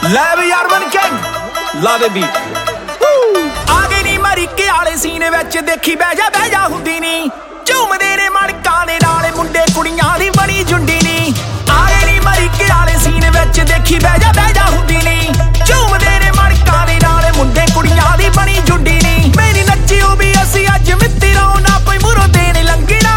ਲੈ ਵੀ urban king ਲਾ ਦੇ ਬੀਟ ਆ ਗਏ ਨੀ ਅਮਰੀਕੇ ਵਾਲੇ ਸੀਨ ਵਿੱਚ ਦੇਖੀ ਬਹਿ ਜਾ ਹੁੰਦੀ ਨੀ ਝੂਮਦੇ ਨੇ ਮਣਕਾਂ ਦੇ ਨਾਲ ਮੁੰਡੇ ਕੁੜੀਆਂ ਦੀ ਬਣੀ ਜੁੰਡੀ ਨੀ ਆ ਗਏ ਨੀ ਅਮਰੀਕੇ ਵਾਲੇ ਸੀਨ ਵਿੱਚ ਦੇਖੀ ਬਹਿ ਜਾ ਹੁੰਦੀ ਨੀ ਝੂਮਦੇ ਨੇ ਮਣਕਾਂ ਦੇ ਨਾਲ ਮੁੰਡੇ ਕੁੜੀਆਂ ਦੀ ਬਣੀ ਜੁੰਡੀ ਨੀ ਮੇਰੀ ਨੱਚੀ ਉਹ ਵੀ ਅਸੀਂ ਅੱਜ ਮਿੱਤਰੋਂ ਨਾ ਕੋਈ ਮੂਹਰੋਂ ਦੇਣ ਲੰਘਣਾ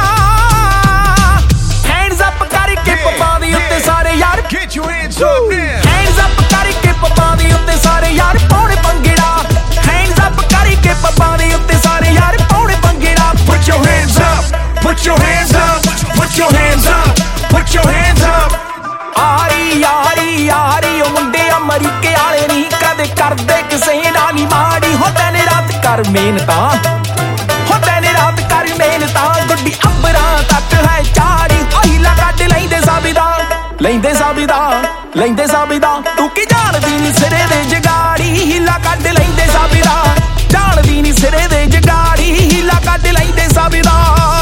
ਹੈਂਡਸ ਅਪ ਕਰਕੇ ਪੱਪਾਂ ਦੀ ਉੱਤੇ ਸਾਰੇ ਯਾਰ Get your hands up now. Hands up ਕਰਕੇ ਪੱਪਾਂ ਦੀ ਉੱਤੇ ਸਾਰੇ ਯਾਰ ਪਾਉਣੇ ਪੰਗੜਾ ਹੈਂਡਸ ਅਪ ਕਰਕੇ ਪੱਪਾਂ ਦੀ ਉੱਤੇ ਸਾਰੇ ਯਾਰ ਪਾਉਣੇ ਪੰਗੜਾ Put your hands up. Put your hands up. Put your hands up. Put your hands up. ਯਾਰੀ ਉਹ ਮੁੰਡੇ ਅਮਰੀਕੇ ਵਾਲੇ ਨਹੀਂ ਕਦੇ ਕਰਦੇ ਕਿਸੇ ਨਾਲ ਨੀ ਮਾੜੀ ਹੋ ਤੈਨੇ ਰਾਤ ਕਰ ਮਿਹਨਤਾਂ ਹੋ ਤੈਨੇ ਰਾਤ ਕਰ ਮਿਹਨਤਾਂ ਗੁੱਡੀ ਅੰਬਰਾਂ ਤੱਕ ਹੈ ਚਾੜੀ ਹੀਲਾ ਕੱਢ ਲੈਂਦੇ ਸਾਬਿਦਾ ਤੂੰ ਕੀ ਜਾਣਦੀ ਨੀ ਸਿਰੇ ਦੇ ਜਗਾੜੀ ਹੀਲਾ ਕੱਢ ਲੈਂਦੇ ਸਾਬਿਦਾ ਜਾਣਦੀ ਨੀ ਸਿਰੇ ਦੇ ਜਗਾੜੀ ਹੀਲਾ ਕੱਢ ਲੈਂਦੇ ਸਾਬਿਦਾ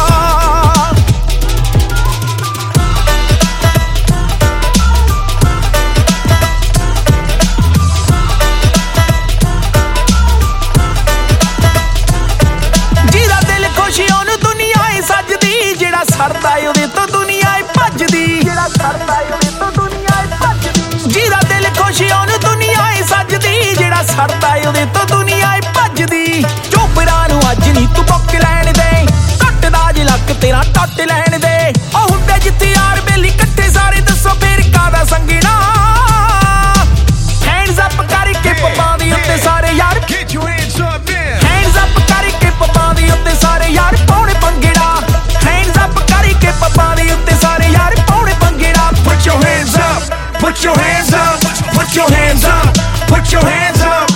ਸਰਦਾ ਉਹਦੇ ਤੋਂ ਦੁਨੀਆ ਏ ਭੱਜਦੀ ਜਿਹੜਾ ਸਰਦਾ ਉਹਦੇ ਤੋਂ ਦੁਨੀਆ ਏ ਭੱਜਦੀ ਜਿਹਦਾ ਦਿਲ ਖੁਸ਼ ਉਹਨੂੰ ਦੁਨੀਆ ਏ ਸੱਜਦੀ ਜਿਹੜਾ ਸਰਦਾ ਉਹਦੇ ਤੋਂ ਦੁਨੀਆ ਏ ਭੱਜਦੀ ਚੋਪੜਾ ਨੂੰ ਅੱਜ ਨਹੀਂ ਤੂੰ ਬੁੱਕ ਲੈਣ ਦੇ ਟੁੱਟਦਾ ਜੇ ਲੱਕ ਤੇਰਾ ਟੁੱਟ ਲੈਣ ਦੇ ਉਹ ਹੁੰਦੇ ਜਿੱਥੇ ਯਾਰ ਬੇਲੀ ਇਕੱਠੇ ਸਾਰੇ ਦੱਸੋ ਫੇਰ ਕਾਹਦਾ ਸੰਗਣਾ ਹੈਂਡਸ ਅਪ ਕਰਕੇ ਪੱਪਾਂ ਦੀ ਉੱਤੇ ਸਾਰੇ ਯਾਰ Get your hands up now. Hands up ਕਰਕੇ ਪੱਪਾਂ ਦੀ ਉੱਤੇ ਸਾਰੇ ਯਾਰ ਪਾਉਣੇ ਪੰਗੜਾ ਕੇ ਪੱਪਾਂ ਦੇ ਉੱਤੇ ਸਾਰੇ ਯਾਰ ਪਾਉਣੇ ਪੰਗੜਾ Put your hands up. Put your hands up. Put your hands up. Put your hands up.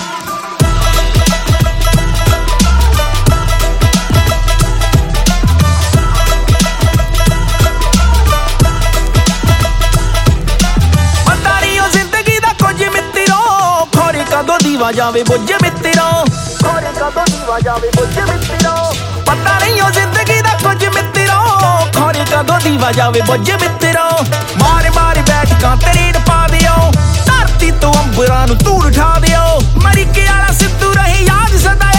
ਪਤਾ ਨਹੀਂ ਉਹ ਜ਼ਿੰਦਗੀ ਦਾ ਕੁਝ ਮਿੱਤਰੋ ਖੋਰੇ ਕਦੋਂ ਦੀਵਾ ਜਾਵੇ ਬੁੱਝ ਮਿੱਤਰੋ ਖੋਰੇ ਕਦੋਂ ਦੀਵਾ ਜਾਵੇ ਬੁੱਝ ਮਿੱਤਰੋ ਪਤਾ ਨਹੀਂ ਉਹ ਜ਼ਿੰਦਗੀ ਦਾ ਕੁਝ ਮਿੱਤਰੋ ਖੋਰੇ ਕਦੋਂ ਦੀਵਾ ਜਾਵੇ ਬੁੱਝ ਮਿੱਤਰੋ ਮਾਰ ਬੈਠਕਾਂ ਤੇ ਰੇਡ ਪਾ ਦਿਓ ਧਰਤੀ ਤੋਂ ਅੰਬਰਾਂ ਨੂੰ ਧੂੜ ਉਠਾ ਦਿਓ ਅਮਰੀਕੇ ਵਾਲਾ ਸਿੱਧੂ ਰਹੇ ਯਾਦ ਸਦਾ